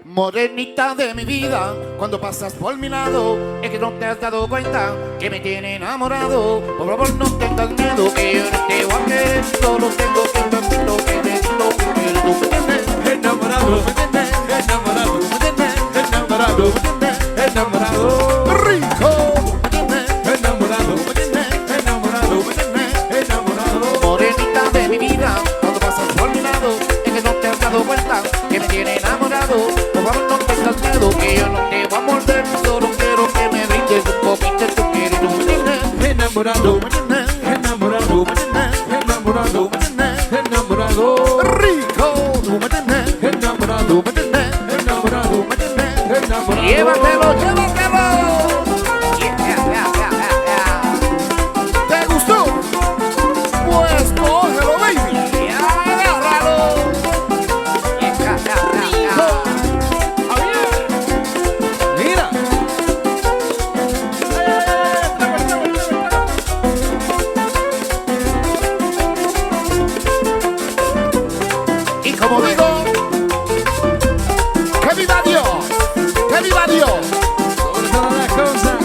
Morenita de mi vida, cuando pasas por mi lado, es que no te has dado cuenta que me tiene enamorado. Por favor no tengas miedo, que yo no te voy a querer, solo tengo que ver lo que me digo, pero tú me tienes enamorado, me tienes enamorado, me tienes enamorado, me tienes enamorado, rico, me tienes enamorado, me tienes enamorado, me tienes enamorado. Morenita de mi vida, cuando pasas por mi lado, es que no te has dado cuenta que me tiene enamorado. Por favor no tengas miedo, que yo no te voy a morder, solo quiero que me brindes un poquito, tú quieres, tú me tienes enamorado, me tienes enamorado, me tienes enamorado, me tienes enamorado, rico, tú me tienes enamorado, me tienes enamorado, me tienes enamorado. Llévatelo, llévatelo. ¿Te gustó? Pues cógelo, baby. Agárralo. Mira. Y como digo, ¡que viva Dios! ¡Que viva Dios! Sobre todas las cosas.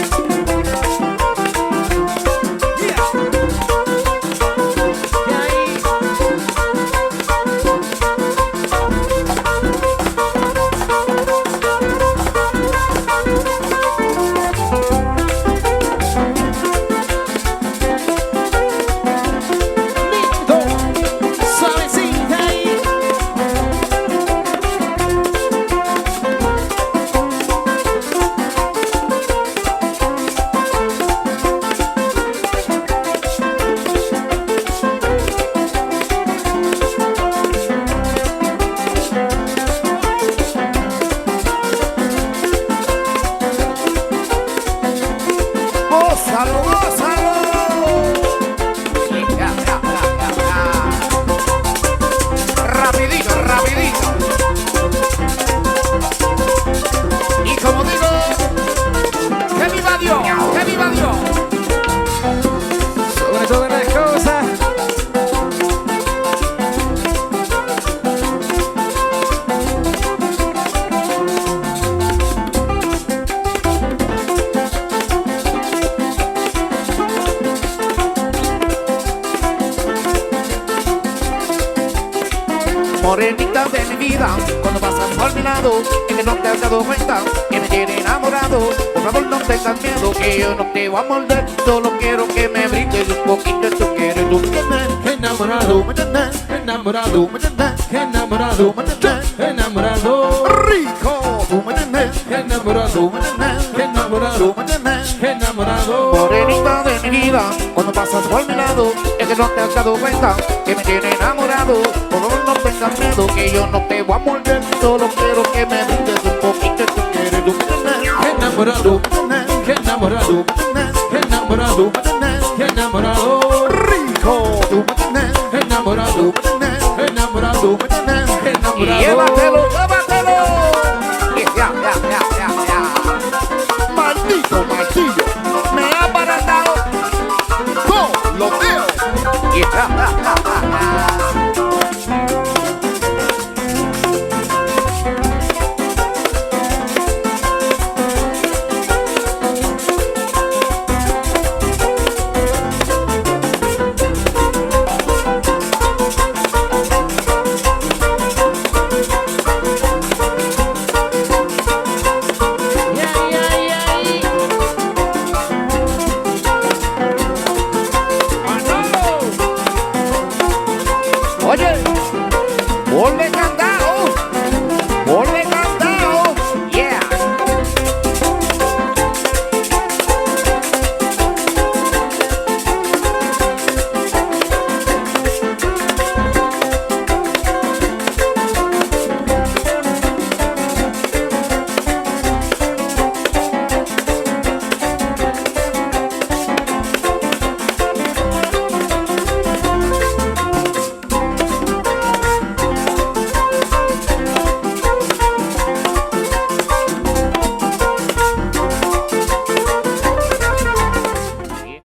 ¡Gózalo, gózalo! Rapidito, rapidito. Y como digo, ¡que viva Dios! ¡Que viva Dios! Sobre todas las cosas. Morenita de mi vida, cuando pasas por mi lado, es que no te has dado cuenta que me tiene enamorado. Por favor no tengas miedo, que yo no te voy a morder, solo quiero que me brindes un poquito, tú quieres, tú me tienes enamorado, me tienes enamorado, me tienes enamorado, me tienes enamorado, rico, tú me tienes enamorado, me tienes enamorado, me tienes enamorado. Morenita de mi vida, cuando pasas por mi lado, es que no te has dado cuenta que me tiene enamorado. Por favor no tengas miedo, que yo no te voy a morder, solo quiero que me brindes un poquito, tú quieres, tú me tienes enamorado, me tienes enamorado, me tienes enamorado, me tienes enamorado, rico, tú me tienes enamorado, me tienes enamorado, me tienes enamorado. Llévatelo, llévatelo. Maldito martillo, me ha baratado con los dedos. Oye, ponle candado.